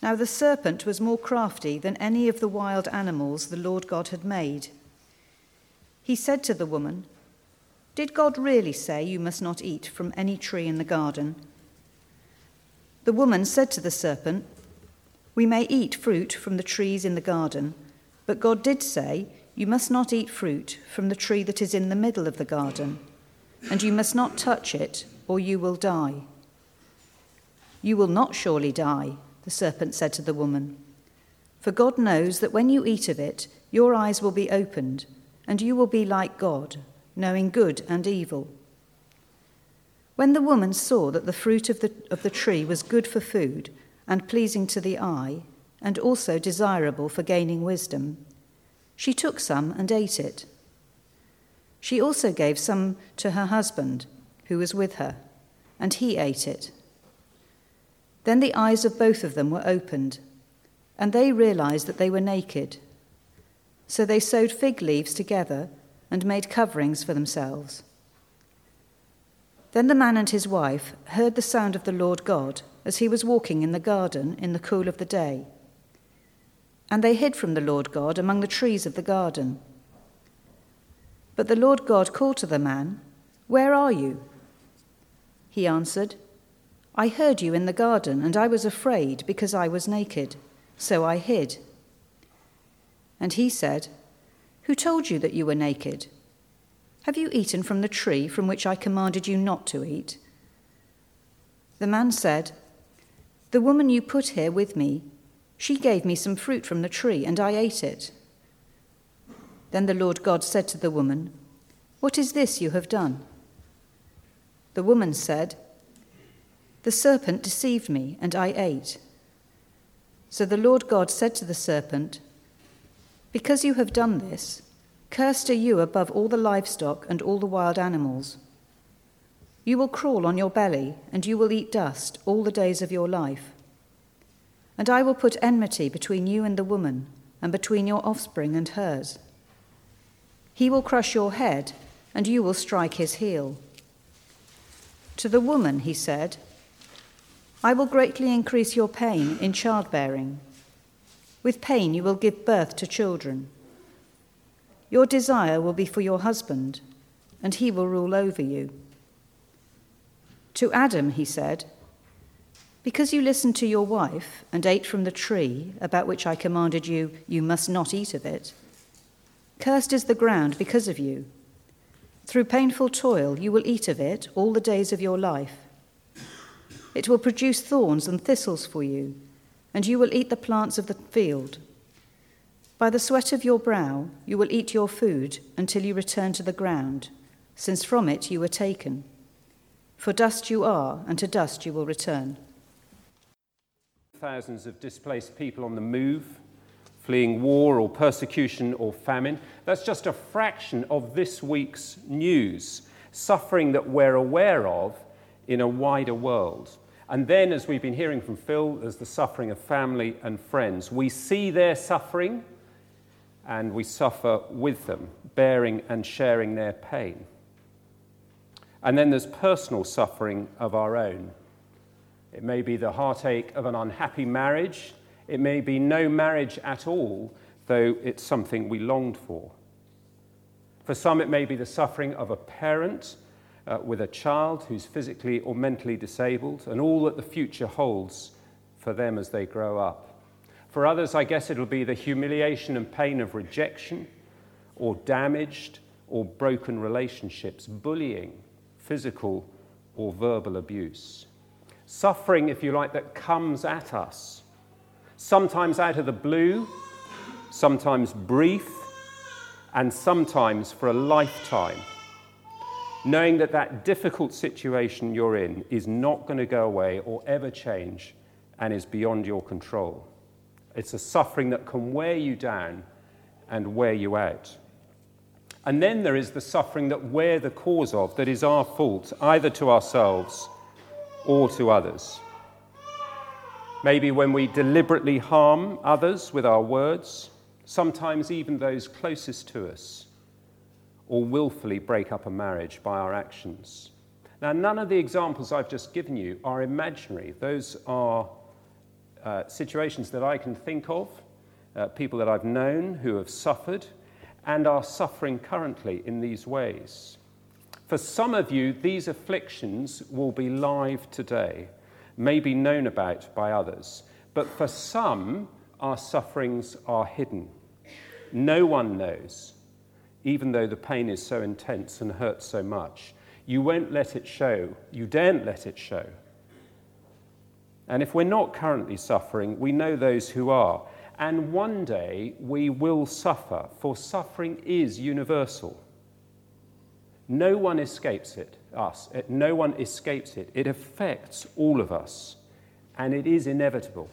Now the serpent was more crafty than any of the wild animals the Lord God had made. He said to the woman, "Did God really say you must not eat from any tree in the garden?" The woman said to the serpent, "We may eat fruit from the trees in the garden, but God did say, 'You must not eat fruit from the tree that is in the middle of the garden, and you must not touch it, or you will die.'" "You will not surely die," the serpent said to the woman, "for God knows that when you eat of it, your eyes will be opened, and you will be like God, knowing good and evil." When the woman saw that the fruit of the tree was good for food and pleasing to the eye, and also desirable for gaining wisdom, she took some and ate it. She also gave some to her husband, who was with her, and he ate it. Then the eyes of both of them were opened, and they realized that they were naked. So they sewed fig leaves together and made coverings for themselves. Then the man and his wife heard the sound of the Lord God as he was walking in the garden in the cool of the day. And they hid from the Lord God among the trees of the garden. But the Lord God called to the man, "Where are you?" He answered, "I heard you in the garden, and I was afraid because I was naked, so I hid." And he said, "Who told you that you were naked? Have you eaten from the tree from which I commanded you not to eat?" The man said, "The woman you put here with me, she gave me some fruit from the tree, and I ate it." Then the Lord God said to the woman, "What is this you have done?" The woman said, "The serpent deceived me, and I ate." So the Lord God said to the serpent, "Because you have done this, cursed are you above all the livestock and all the wild animals. You will crawl on your belly, and you will eat dust all the days of your life. And I will put enmity between you and the woman, and between your offspring and hers. He will crush your head, and you will strike his heel." To the woman he said, "I will greatly increase your pain in childbearing. With pain you will give birth to children. Your desire will be for your husband, and he will rule over you." To Adam he said, "Because you listened to your wife and ate from the tree about which I commanded you, 'You must not eat of it,' cursed is the ground because of you. Through painful toil you will eat of it all the days of your life. It will produce thorns and thistles for you, and you will eat the plants of the field. By the sweat of your brow you will eat your food until you return to the ground, since from it you were taken. For dust you are, and to dust you will return." Thousands of displaced people on the move, fleeing war or persecution or famine. That's just a fraction of this week's news, suffering that we're aware of in a wider world. And then, as we've been hearing from Phil, there's the suffering of family and friends. We see their suffering and we suffer with them, bearing and sharing their pain. And then there's personal suffering of our own. It may be the heartache of an unhappy marriage. It may be no marriage at all, though it's something we longed for. For some, it may be the suffering of a parent with a child who's physically or mentally disabled, and all that the future holds for them as they grow up. For others, I guess it'll be the humiliation and pain of rejection, or damaged or broken relationships, bullying, physical or verbal abuse. Suffering, if you like, that comes at us, sometimes out of the blue, sometimes brief, and sometimes for a lifetime. Knowing that that difficult situation you're in is not going to go away or ever change and is beyond your control. It's a suffering that can wear you down and wear you out. And then there is the suffering that we're the cause of, that is our fault, either to ourselves or to others. Maybe when we deliberately harm others with our words, sometimes even those closest to us, or willfully break up a marriage by our actions. Now, none of the examples I've just given you are imaginary. Those are situations that I can think of, people that I've known who have suffered and are suffering currently in these ways. For some of you, these afflictions will be live today, may be known about by others. But for some, our sufferings are hidden. No one knows, even though the pain is so intense and hurts so much. You won't let it show. You daren't let it show. And if we're not currently suffering, we know those who are. And one day we will suffer, for suffering is universal. No one escapes it, no one escapes it. It affects all of us, and it is inevitable.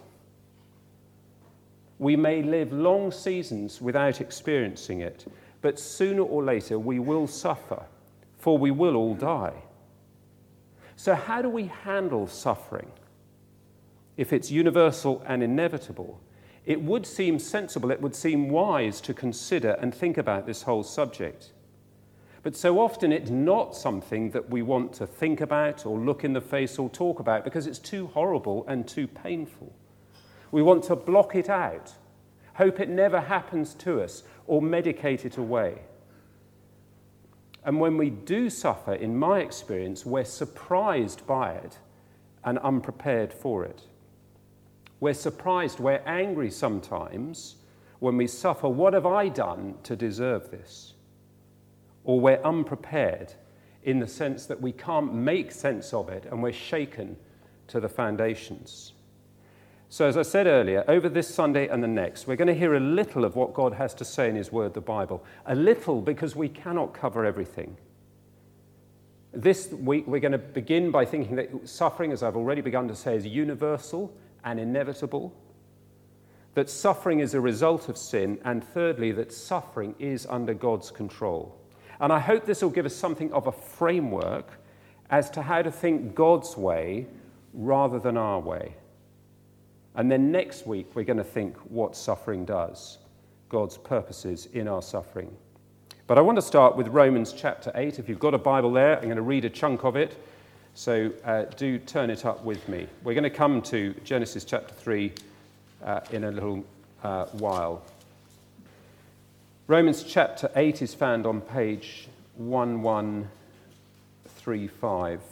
We may live long seasons without experiencing it, but sooner or later we will suffer, for we will all die. So how do we handle suffering? If it's universal and inevitable, it would seem sensible, it would seem wise to consider and think about this whole subject. But so often it's not something that we want to think about or look in the face or talk about because it's too horrible and too painful. We want to block it out, hope it never happens to us, or medicate it away. And when we do suffer, in my experience, we're surprised by it and unprepared for it. We're surprised, we're angry sometimes when we suffer. What have I done to deserve this? Or we're unprepared in the sense that we can't make sense of it and we're shaken to the foundations. So as I said earlier, over this Sunday and the next, we're going to hear a little of what God has to say in his word, the Bible. A little because we cannot cover everything. This week we're going to begin by thinking that suffering, as I've already begun to say, is universal and inevitable. That suffering is a result of sin. And thirdly, that suffering is under God's control. And I hope this will give us something of a framework as to how to think God's way rather than our way. And then next week, we're going to think what suffering does, God's purposes in our suffering. But I want to start with Romans chapter 8. If you've got a Bible there, I'm going to read a chunk of it. So do turn it up with me. We're going to come to Genesis chapter 3 in a little while. Romans chapter 8 is found on page 1135.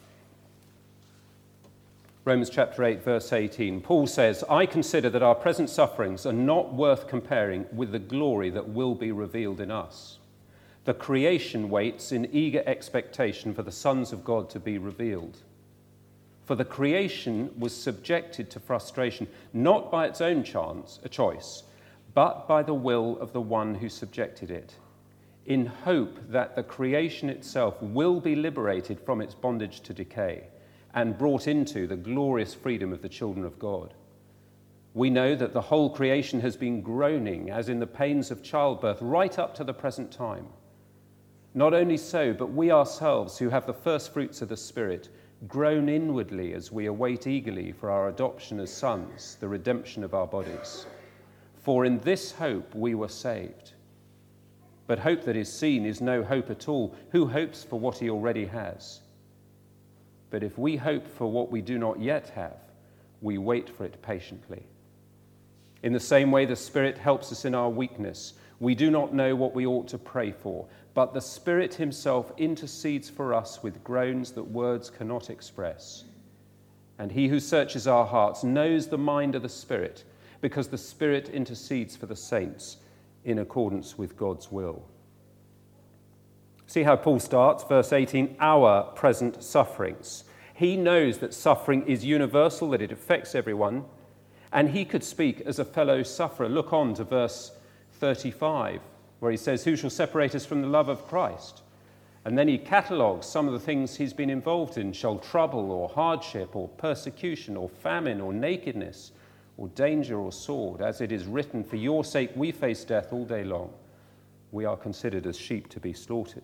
Romans chapter 8, verse 18. Paul says, I consider that our present sufferings are not worth comparing with the glory that will be revealed in us. The creation waits in eager expectation for the sons of God to be revealed. For the creation was subjected to frustration, not by its own choice, but by the will of the one who subjected it, in hope that the creation itself will be liberated from its bondage to decay and brought into the glorious freedom of the children of God. We know that the whole creation has been groaning as in the pains of childbirth right up to the present time. Not only so, but we ourselves who have the first fruits of the Spirit groan inwardly as we await eagerly for our adoption as sons, the redemption of our bodies. For in this hope we were saved. But hope that is seen is no hope at all. Who hopes for what he already has? But if we hope for what we do not yet have, we wait for it patiently. In the same way, the Spirit helps us in our weakness. We do not know what we ought to pray for, but the Spirit himself intercedes for us with groans that words cannot express. And he who searches our hearts knows the mind of the Spirit, because the Spirit intercedes for the saints in accordance with God's will. See how Paul starts, verse 18, our present sufferings. He knows that suffering is universal, that it affects everyone, and he could speak as a fellow sufferer. Look on to verse 35, where he says, who shall separate us from the love of Christ? And then he catalogues some of the things he's been involved in, shall trouble or hardship or persecution or famine or nakedness or danger or sword. As it is written, for your sake we face death all day long. We are considered as sheep to be slaughtered.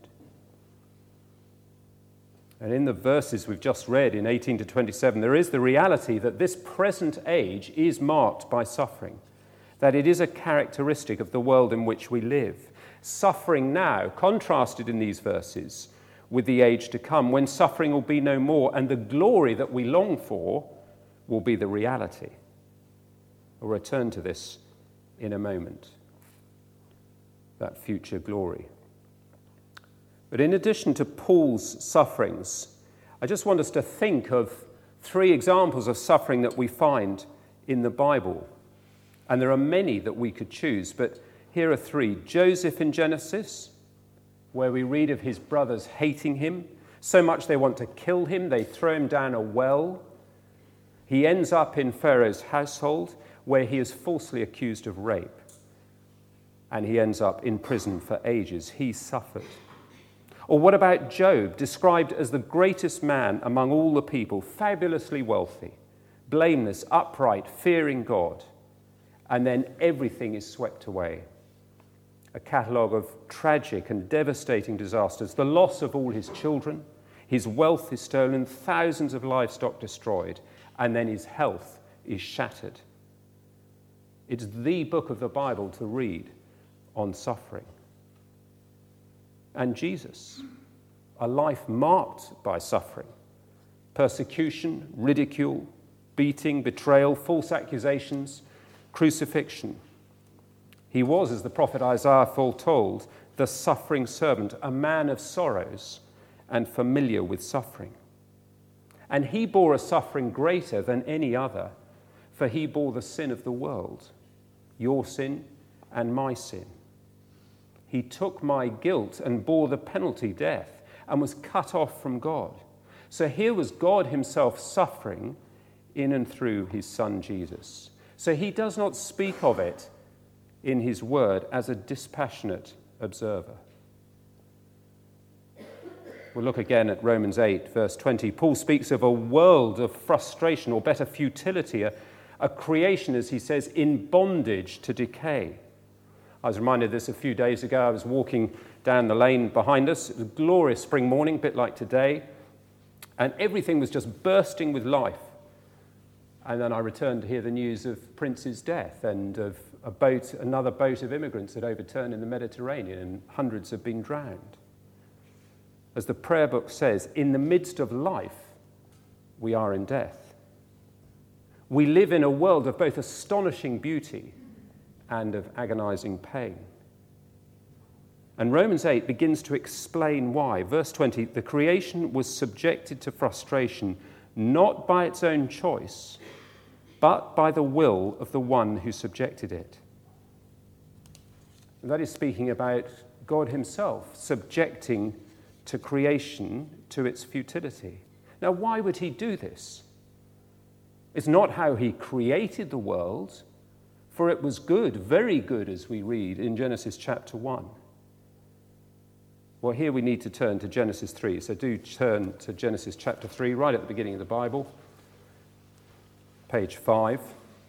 And in the verses we've just read in 18 to 27, there is the reality that this present age is marked by suffering, that it is a characteristic of the world in which we live. Suffering now, contrasted in these verses with the age to come, when suffering will be no more, and the glory that we long for will be the reality. I'll return to this in a moment, that future glory. But in addition to Paul's sufferings, I just want us to think of 3 examples of suffering that we find in the Bible. And there are many that we could choose, but here are 3. Joseph in Genesis, where we read of his brothers hating him, so much they want to kill him, they throw him down a well. He ends up in Pharaoh's household, where he is falsely accused of rape. And he ends up in prison for ages. He suffered. Or what about Job, described as the greatest man among all the people, fabulously wealthy, blameless, upright, fearing God, and then everything is swept away. A catalogue of tragic and devastating disasters, the loss of all his children, his wealth is stolen, thousands of livestock destroyed, and then his health is shattered. It's the book of the Bible to read on suffering. And Jesus, a life marked by suffering, persecution, ridicule, beating, betrayal, false accusations, crucifixion. He was, as the prophet Isaiah foretold, the suffering servant, a man of sorrows and familiar with suffering. And he bore a suffering greater than any other, for he bore the sin of the world, your sin and my sin. He took my guilt and bore the penalty, death, and was cut off from God. So here was God himself suffering in and through his son Jesus. So he does not speak of it in his word as a dispassionate observer. We'll look again at Romans 8, verse 20. Paul speaks of a world of frustration, or better, futility, a creation, as he says, in bondage to decay. I was reminded of this a few days ago. I was walking down the lane behind us. It was a glorious spring morning, a bit like today, and everything was just bursting with life. And then I returned to hear the news of Prince's death and of another boat of immigrants had overturned in the Mediterranean, and hundreds have been drowned. As the prayer book says, in the midst of life, we are in death. We live in a world of both astonishing beauty and of agonizing pain. And Romans 8 begins to explain why. Verse 20, the creation was subjected to frustration, not by its own choice, but by the will of the one who subjected it. And that is speaking about God himself subjecting to creation to its futility. Now, why would he do this? It's not how he created the world, for it was good, very good, as we read in Genesis chapter 1. Well, here we need to turn to Genesis 3. So do turn to Genesis chapter 3, right at the beginning of the Bible, page 5.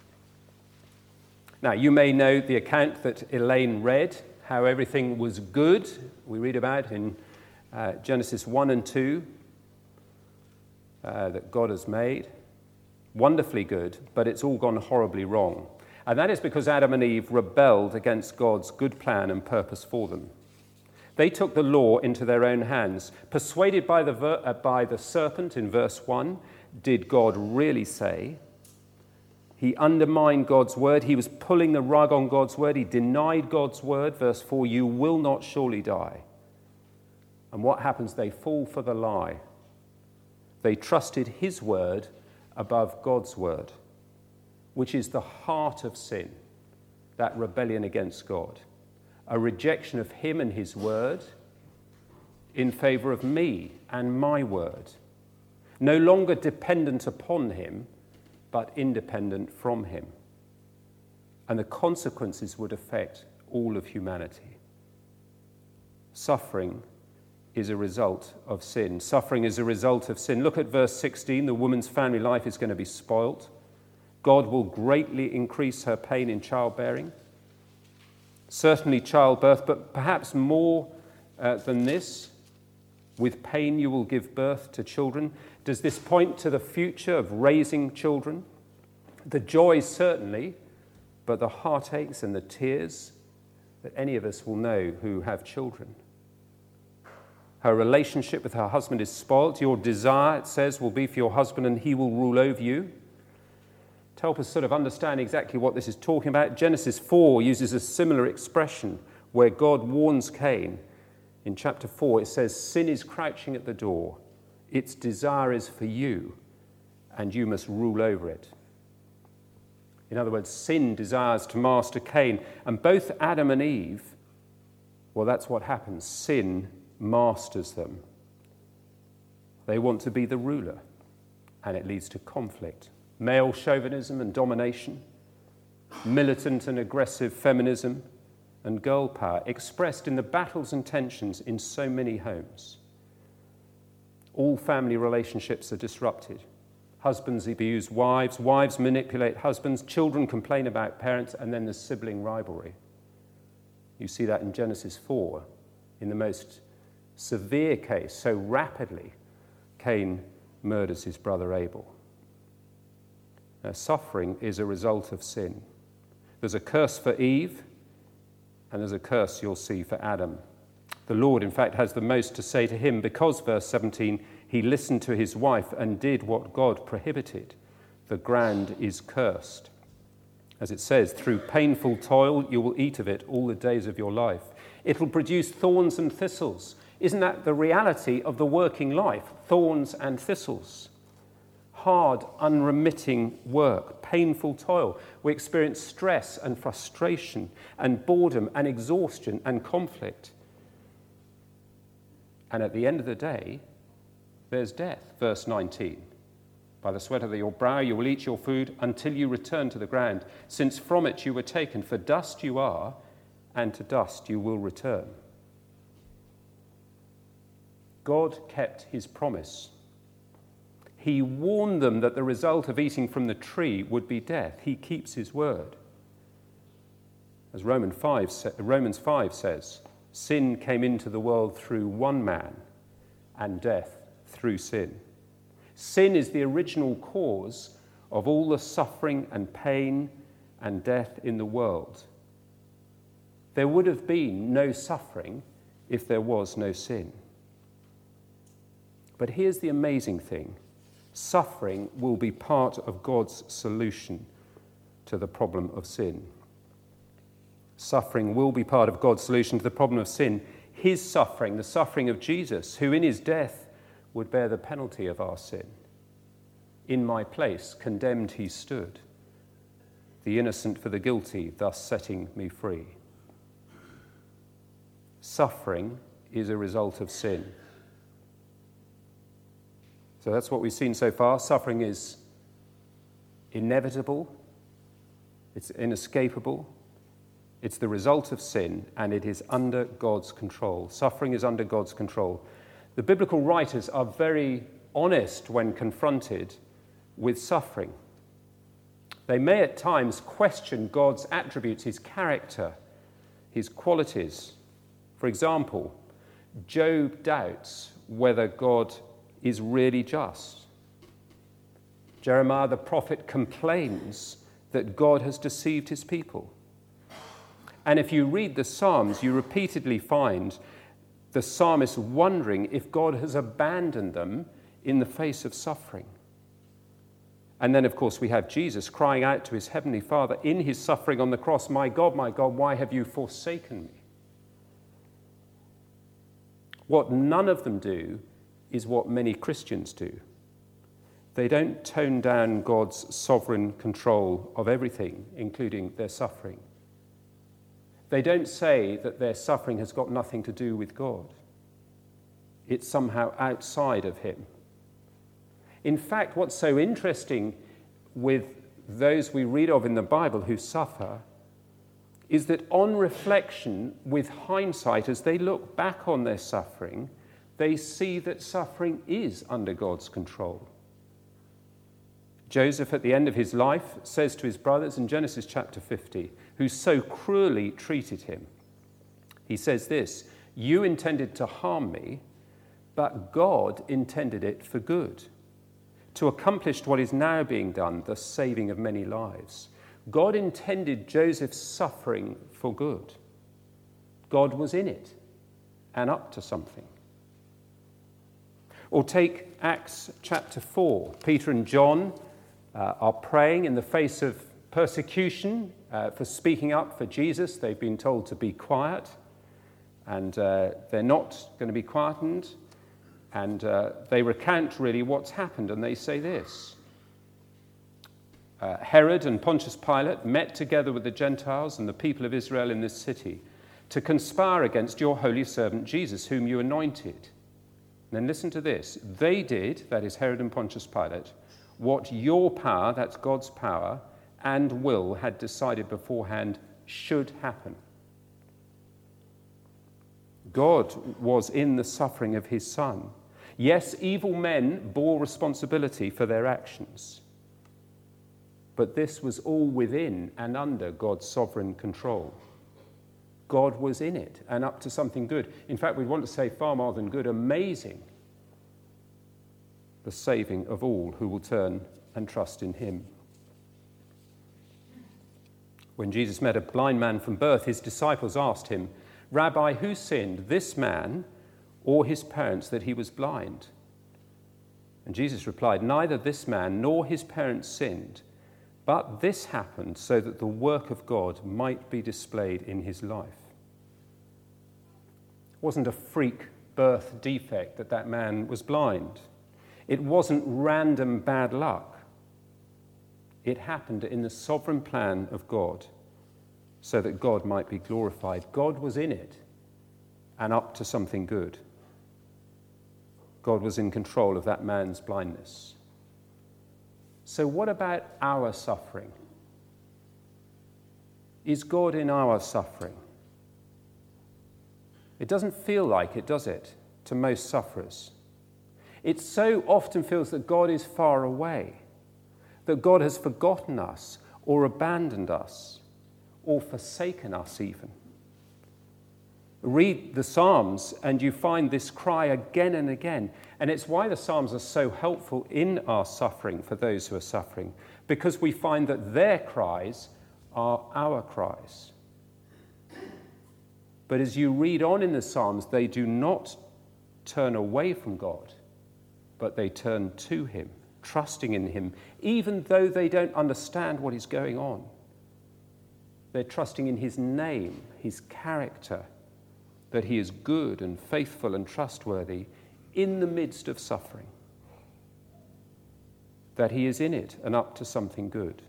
Now, you may know the account that Elaine read, how everything was good. We read about in Genesis 1 and 2 that God has made. Wonderfully good, but it's all gone horribly wrong. And that is because Adam and Eve rebelled against God's good plan and purpose for them. They took the law into their own hands. Persuaded by the serpent in verse 1, did God really say? He undermined God's word. He was pulling the rug on God's word. He denied God's word. Verse 4, you will not surely die. And what happens? They fall for the lie. They trusted his word above God's word, which is the heart of sin, that rebellion against God. A rejection of him and his word in favor of me and my word. No longer dependent upon him, but independent from him. And the consequences would affect all of humanity. Suffering is a result of sin. Suffering is a result of sin. Look at verse 16. The woman's family life is going to be spoilt. God will greatly increase her pain in childbearing. Certainly childbirth, but perhaps more than this. With pain you will give birth to children. Does this point to the future of raising children? The joys certainly, but the heartaches and the tears that any of us will know who have children. Her relationship with her husband is spoilt. Your desire, it says, will be for your husband and he will rule over you. To help us sort of understand exactly what this is talking about, Genesis 4 uses a similar expression where God warns Cain. In chapter 4, it says, "Sin is crouching at the door. Its desire is for you, and you must rule over it." In other words, sin desires to master Cain. And both Adam and Eve, well, that's what happens. Sin masters them. They want to be the ruler, and it leads to conflict. Male chauvinism and domination, militant and aggressive feminism, and girl power expressed in the battles and tensions in so many homes. All family relationships are disrupted. Husbands abuse wives, wives manipulate husbands, children complain about parents, and then there's sibling rivalry. You see that in Genesis 4, in the most severe case, so rapidly, Cain murders his brother Abel. Now, suffering is a result of sin. There's a curse for Eve, and there's a curse you'll see for Adam. The Lord, in fact, has the most to say to him because, verse 17, he listened to his wife and did what God prohibited. The ground is cursed. As it says, through painful toil you will eat of it all the days of your life. It will produce thorns and thistles. Isn't that the reality of the working life? Thorns and thistles. Hard, unremitting work, painful toil. We experience stress and frustration and boredom and exhaustion and conflict. And at the end of the day, there's death. Verse 19. By the sweat of your brow you will eat your food until you return to the ground, since from it you were taken, for dust you are, and to dust you will return. God kept his promise. He warned them that the result of eating from the tree would be death. He keeps his word. As Romans 5 says, sin came into the world through one man, and death through sin. Sin is the original cause of all the suffering and pain and death in the world. There would have been no suffering if there was no sin. But here's the amazing thing. Suffering will be part of God's solution to the problem of sin. Suffering will be part of God's solution to the problem of sin. His suffering, the suffering of Jesus, who in his death would bear the penalty of our sin. In my place, condemned he stood, the innocent for the guilty, thus setting me free. Suffering is a result of sin. So that's what we've seen so far. Suffering is inevitable, it's inescapable, it's the result of sin, and it is under God's control. Suffering is under God's control. The biblical writers are very honest when confronted with suffering. They may at times question God's attributes, his character, his qualities. For example, Job doubts whether God is really just. Jeremiah the prophet complains that God has deceived his people. And if you read the Psalms, you repeatedly find the psalmist wondering if God has abandoned them in the face of suffering. And then, of course, we have Jesus crying out to his heavenly Father in his suffering on the cross, my God, why have you forsaken me?" What none of them do is what many Christians do. They don't tone down God's sovereign control of everything, including their suffering. They don't say that their suffering has got nothing to do with God. It's somehow outside of him. In fact, what's so interesting with those we read of in the Bible who suffer is that on reflection, with hindsight, as they look back on their suffering, they see that suffering is under God's control. Joseph, at the end of his life, says to his brothers in Genesis chapter 50, who so cruelly treated him, he says this, "You intended to harm me, but God intended it for good, to accomplish what is now being done, the saving of many lives." God intended Joseph's suffering for good. God was in it and up to something. Or take Acts chapter 4. Peter and John are praying in the face of persecution for speaking up for Jesus. They've been told to be quiet, and they're not going to be quietened. And they recount really what's happened, and they say this. Herod and Pontius Pilate met together with the Gentiles and the people of Israel in this city to conspire against your holy servant Jesus, whom you anointed. And then listen to this. They did, that is Herod and Pontius Pilate, what your power, that's God's power, and will had decided beforehand should happen. God was in the suffering of his Son. Yes, evil men bore responsibility for their actions, but this was all within and under God's sovereign control. God was in it and up to something good. In fact, we'd want to say far more than good, amazing. The saving of all who will turn and trust in him. When Jesus met a blind man from birth, his disciples asked him, "Rabbi, who sinned, this man or his parents, that he was blind?" And Jesus replied, "Neither this man nor his parents sinned, but this happened so that the work of God might be displayed in his life." It wasn't a freak birth defect that man was blind. It wasn't random bad luck. It happened in the sovereign plan of God so that God might be glorified. God was in it and up to something good. God was in control of that man's blindness. So what about our suffering? Is God in our suffering? It doesn't feel like it, does it, to most sufferers? It so often feels that God is far away, that God has forgotten us or abandoned us or forsaken us even. Read the Psalms and you find this cry again and again. And it's why the Psalms are so helpful in our suffering for those who are suffering, because we find that their cries are our cries. But as you read on in the Psalms, they do not turn away from God, but they turn to him, trusting in him, even though they don't understand what is going on. They're trusting in his name, his character, that he is good and faithful and trustworthy in the midst of suffering, that he is in it and up to something good.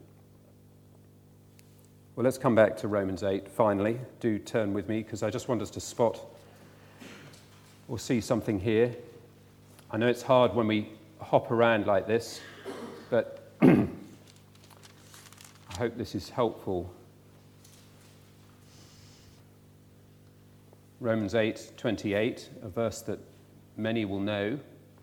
Well, let's come back to Romans 8 finally. Do turn with me, because I just want us to spot or see something here. I know it's hard when we hop around like this, but I hope this is helpful. Romans 8:28, a verse that many will know.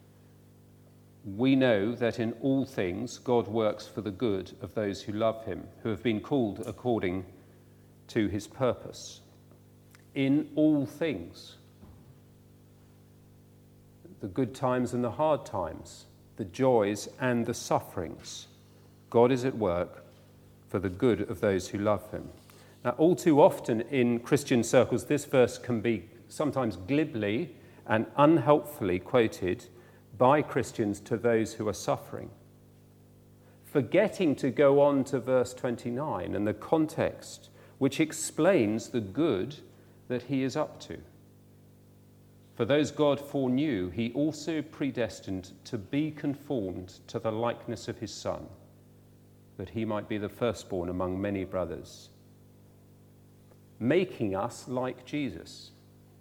We know that in all things God works for the good of those who love him, who have been called according to his purpose. In all things. The good times and the hard times, the joys and the sufferings. God is at work for the good of those who love him. Now, all too often in Christian circles, this verse can be sometimes glibly and unhelpfully quoted by Christians to those who are suffering, forgetting to go on to verse 29 and the context which explains the good that he is up to. For those God foreknew, he also predestined to be conformed to the likeness of his Son, that he might be the firstborn among many brothers, making us like Jesus.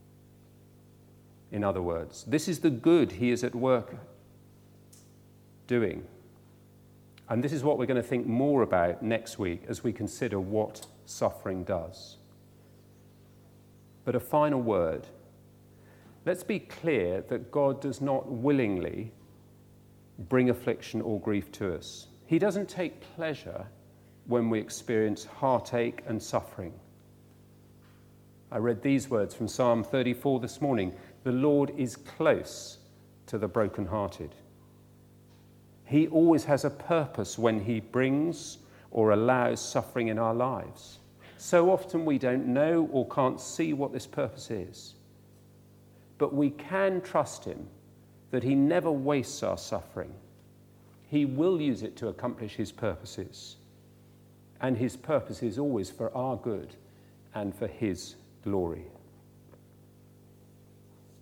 In other words, this is the good he is at work doing. And this is what we're going to think more about next week as we consider what suffering does. But a final word. Let's be clear that God does not willingly bring affliction or grief to us. He doesn't take pleasure when we experience heartache and suffering. I read these words from Psalm 34 this morning. The Lord is close to the brokenhearted. He always has a purpose when he brings or allows suffering in our lives. So often we don't know or can't see what this purpose is. But we can trust him that he never wastes our suffering. he will use it to accomplish his purposes. And his purpose is always for our good and for his glory.